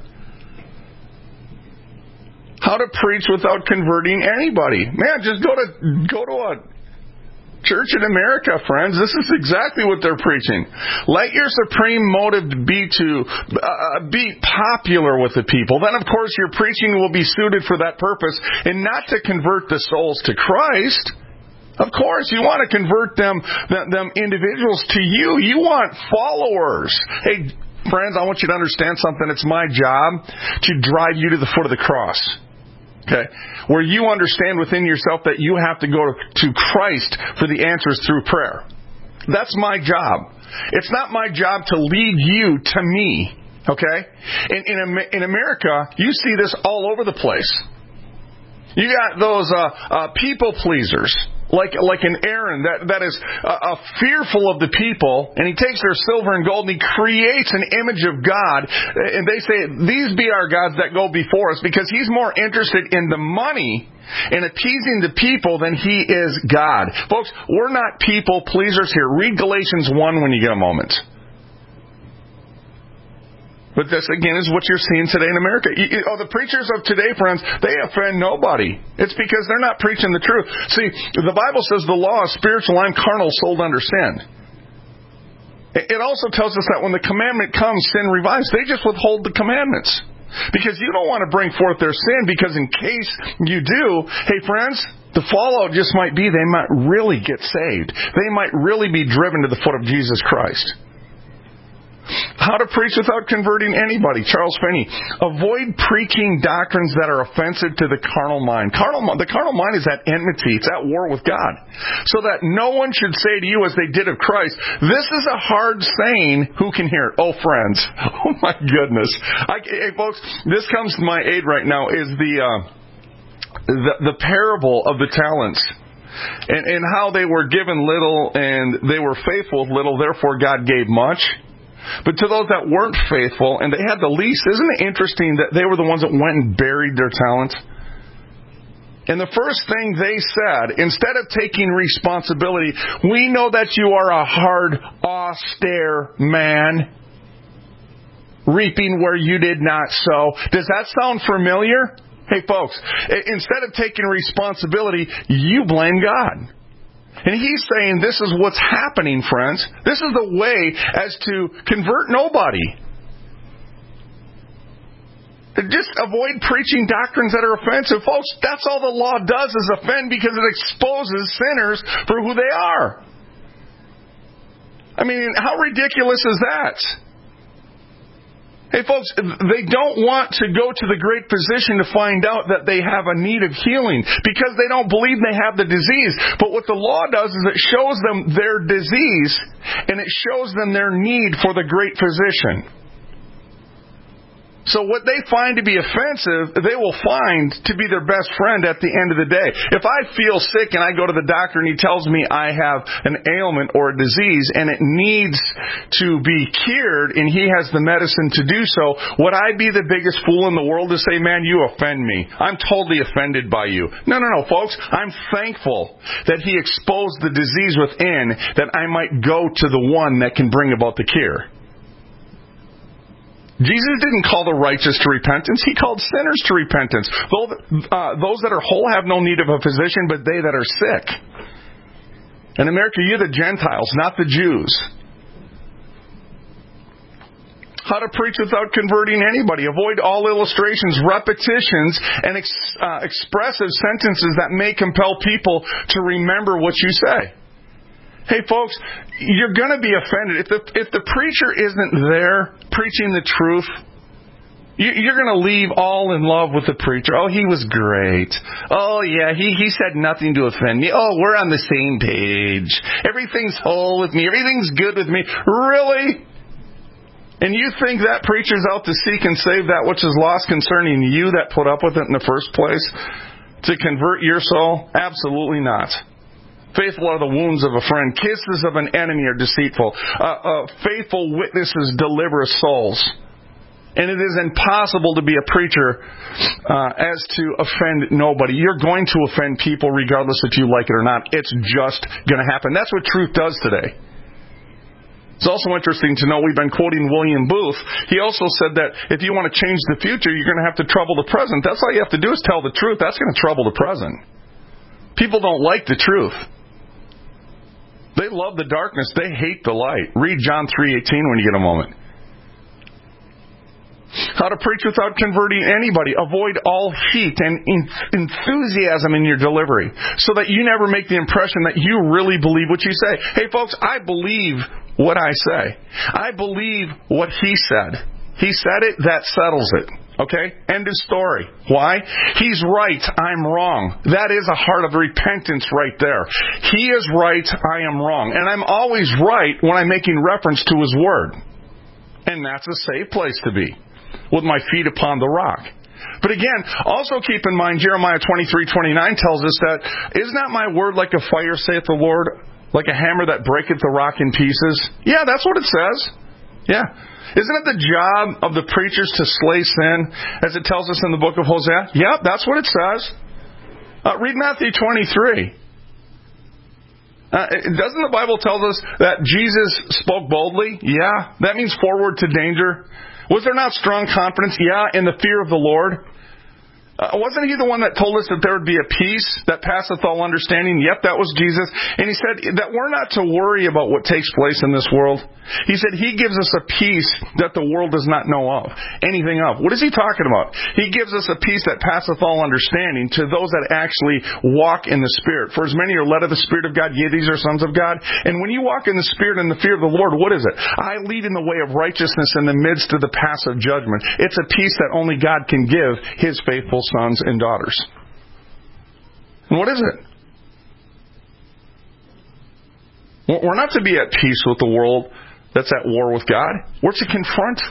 How to preach without converting anybody. Man, just go to go to a church in America, friends. This is exactly what they're preaching. Let your supreme motive be to uh, be popular with the people. Then, of course, your preaching will be suited for that purpose and not to convert the souls to Christ. Of course, you want to convert them, them, them individuals to you. You want followers. Hey, friends, I want you to understand something. It's my job to drive you to the foot of the cross. Okay? Where you understand within yourself that you have to go to Christ for the answers through prayer. That's my job. It's not my job to lead you to me. Okay? In, in, in America, you see this all over the place. You got those uh, uh, people pleasers. Like like an Aaron that, that is uh, uh, fearful of the people, and he takes their silver and gold and he creates an image of God, and they say, these be our gods that go before us, because he's more interested in the money and appeasing the people than he is God. Folks, we're not people pleasers here. Read Galatians one when you get a moment. But this, again, is what you're seeing today in America. You, you, oh, the preachers of today, friends, they offend nobody. It's because they're not preaching the truth. See, the Bible says the law is spiritual, I'm carnal, sold under sin. It also tells us that when the commandment comes, sin revives. They just withhold the commandments. Because you don't want to bring forth their sin, because in case you do, hey friends, the fallout just might be they might really get saved. They might really be driven to the foot of Jesus Christ. How to preach without converting anybody. Charles Finney. Avoid preaching doctrines that are offensive to the carnal mind. Carnal, the carnal mind is at enmity. It's at war with God. So that no one should say to you as they did of Christ, this is a hard saying, who can hear it? Oh, friends. Oh, my goodness. I, hey, folks, this comes to my aid right now is the, uh, the, the parable of the talents. And, and how they were given little and they were faithful with little, therefore God gave much. But to those that weren't faithful and they had the least, isn't it interesting that they were the ones that went and buried their talent? And the first thing they said, instead of taking responsibility, we know that you are a hard, austere man, reaping where you did not sow. Does that sound familiar? Hey folks, instead of taking responsibility, you blame God. And he's saying this is what's happening, friends. This is the way as to convert nobody. Just avoid preaching doctrines that are offensive. Folks, that's all the law does is offend, because it exposes sinners for who they are. I mean, how ridiculous is that? Hey folks, they don't want to go to the great physician to find out that they have a need of healing because they don't believe they have the disease. But what the law does is it shows them their disease and it shows them their need for the great physician. So what they find to be offensive, they will find to be their best friend at the end of the day. If I feel sick and I go to the doctor and he tells me I have an ailment or a disease and it needs to be cured and he has the medicine to do so, would I be the biggest fool in the world to say, man, you offend me. I'm totally offended by you. No, no, no, folks. I'm thankful that he exposed the disease within that I might go to the one that can bring about the cure. Jesus didn't call the righteous to repentance. He called sinners to repentance. Uh, those that are whole have no need of a physician, but they that are sick. In America, you're the Gentiles, not the Jews. How to preach without converting anybody. Avoid all illustrations, repetitions, and ex- uh, expressive sentences that may compel people to remember what you say. Hey, folks, you're going to be offended. If the, if the preacher isn't there preaching the truth, you, you're going to leave all in love with the preacher. Oh, he was great. Oh, yeah, he, he said nothing to offend me. Oh, we're on the same page. Everything's whole with me. Everything's good with me. Really? And you think that preacher's out to seek and save that which is lost concerning you that put up with it in the first place? To convert your soul? Absolutely not. Faithful are the wounds of a friend. Kisses of an enemy are deceitful. Uh, uh, faithful witnesses deliver souls. And it is impossible to be a preacher uh, as to offend nobody. You're going to offend people regardless if you like it or not. It's just going to happen. That's what truth does today. It's also interesting to know we've been quoting William Booth. He also said that if you want to change the future, you're going to have to trouble the present. That's all you have to do is tell the truth. That's going to trouble the present. People don't like the truth. They love the darkness. They hate the light. Read John three eighteen when you get a moment. How to preach without converting anybody. Avoid all heat and enthusiasm in your delivery so that you never make the impression that you really believe what you say. Hey, folks, I believe what I say. I believe what he said. He said it, that settles it. Okay? End of story. Why? He's right, I'm wrong. That is a heart of repentance right there. He is right, I am wrong. And I'm always right when I'm making reference to His Word. And that's a safe place to be, with my feet upon the rock. But again, also keep in mind, Jeremiah twenty-three twenty-nine tells us that, is not my word like a fire, saith the Lord, like a hammer that breaketh the rock in pieces? Yeah, that's what it says. Yeah. Isn't it the job of the preachers to slay sin, as it tells us in the book of Hosea? Yep, that's what it says. Uh, read Matthew twenty-three. Uh, doesn't the Bible tell us that Jesus spoke boldly? Yeah. That means forward to danger. Was there not strong confidence? Yeah, in the fear of the Lord. Uh, wasn't he the one that told us that there would be a peace that passeth all understanding? Yep, that was Jesus. And he said that we're not to worry about what takes place in this world. He said he gives us a peace that the world does not know of, anything of. What is he talking about? He gives us a peace that passeth all understanding to those that actually walk in the Spirit. For as many are led of the Spirit of God, yea, these are sons of God. And when you walk in the Spirit and the fear of the Lord, what is it? I lead in the way of righteousness in the midst of the passive judgment. It's a peace that only God can give His faithful sons and daughters. And what is it? We're not to be at peace with the world that's at war with God. We're to confront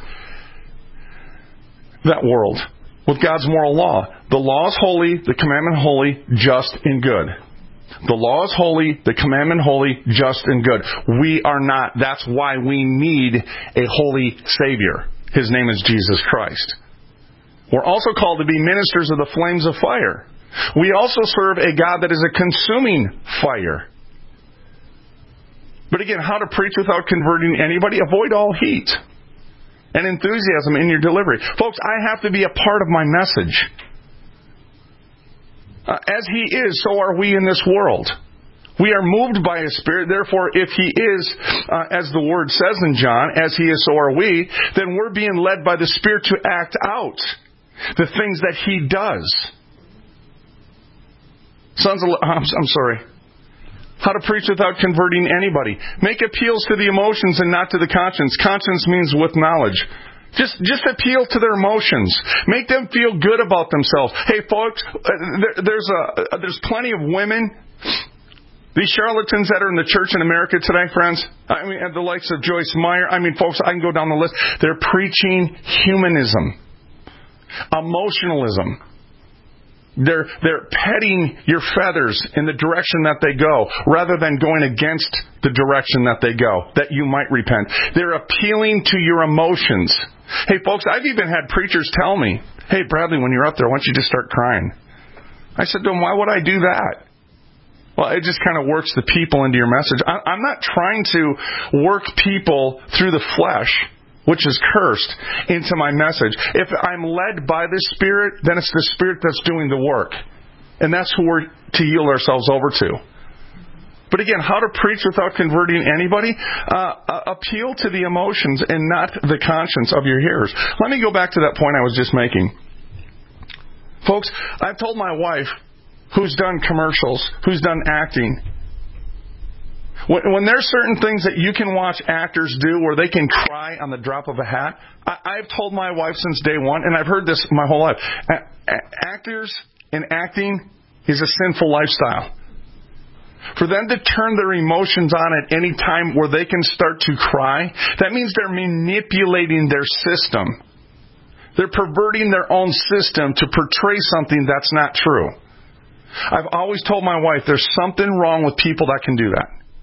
that world with God's moral law. The law is holy, the commandment holy, just and good. The law is holy, the commandment holy, just and good. We are not. That's why we need a holy Savior. His name is Jesus Christ. We're also called to be ministers of the flames of fire. We also serve a God that is a consuming fire. But again, how to preach without converting anybody? Avoid all heat and enthusiasm in your delivery. Folks, I have to be a part of my message. Uh, as He is, so are we in this world. We are moved by His Spirit. Therefore, if He is, uh, as the Word says in John, as He is, so are we, then we're being led by the Spirit to act out the things that He does. Sons of, I'm, I'm sorry. How to preach without converting anybody. Make appeals to the emotions and not to the conscience. Conscience means with knowledge. Just just appeal to their emotions. Make them feel good about themselves. Hey, folks, there, there's a there's plenty of women, these charlatans that are in the church in America today, friends. I mean, the likes of Joyce Meyer. I mean, folks, I can go down the list. They're preaching humanism, emotionalism. They're they're petting your feathers in the direction that they go, rather than going against the direction that they go, that you might repent. They're appealing to your emotions. Hey, folks, I've even had preachers tell me, hey, Bradley, when you're up there, why don't you just start crying? I said to them, why would I do that? Well, it just kind of works the people into your message. I'm not trying to work people through the flesh, which is cursed, into my message. If I'm led by the Spirit, then it's the Spirit that's doing the work. And that's who we're to yield ourselves over to. But again, how to preach without converting anybody? Uh, appeal to the emotions and not the conscience of your hearers. Let me go back to that point I was just making. Folks, I've told my wife, who's done commercials, who's done acting, When, when there's certain things that you can watch actors do where they can cry on the drop of a hat, I, I've told my wife since day one, and I've heard this my whole life, a, a, actors and acting is a sinful lifestyle. For them to turn their emotions on at any time where they can start to cry, that means they're manipulating their system. They're perverting their own system to portray something that's not true. I've always told my wife there's something wrong with people that can do that.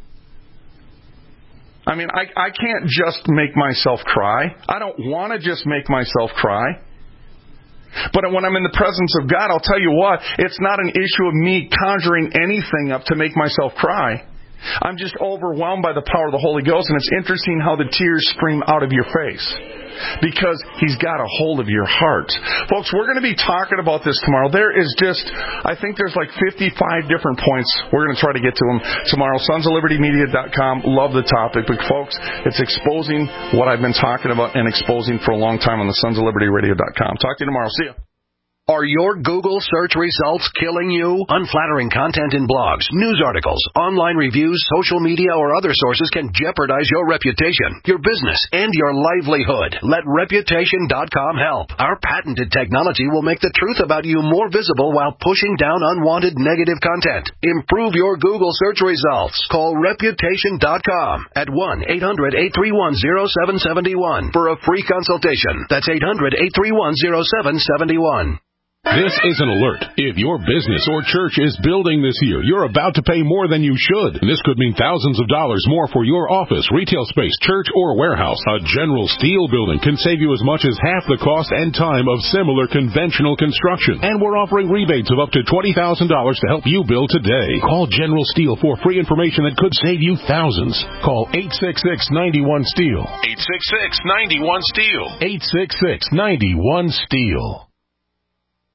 I mean, I, I can't just make myself cry. I don't want to just make myself cry. But when I'm in the presence of God, I'll tell you what, it's not an issue of me conjuring anything up to make myself cry. I'm just overwhelmed by the power of the Holy Ghost, and it's interesting how the tears stream out of your face. Because He's got a hold of your heart. Folks, we're going to be talking about this tomorrow. There is just, I think there's like fifty-five different points. We're going to try to get to them tomorrow. sons of liberty media dot com. Love the topic. But folks, it's exposing what I've been talking about and exposing for a long time on the sons of liberty radio dot com. Talk to you tomorrow. See ya. Are your Google search results killing you? Unflattering content in blogs, news articles, online reviews, social media, or other sources can jeopardize your reputation, your business, and your livelihood. Let reputation dot com help. Our patented technology will make the truth about you more visible while pushing down unwanted negative content. Improve your Google search results. Call reputation dot com at one eight hundred eight three one zero seven seven one for a free consultation. That's eight hundred eight three one zero seven seven one. This is an alert. If your business or church is building this year, you're about to pay more than you should. This could mean thousands of dollars more for your office, retail space, church, or warehouse. A General Steel building can save you as much as half the cost and time of similar conventional construction. And we're offering rebates of up to twenty thousand dollars to help you build today. Call General Steel for free information that could save you thousands. Call eight six six, nine one, STEEL. eight six six, nine one, STEEL. eight six six, nine one, STEEL.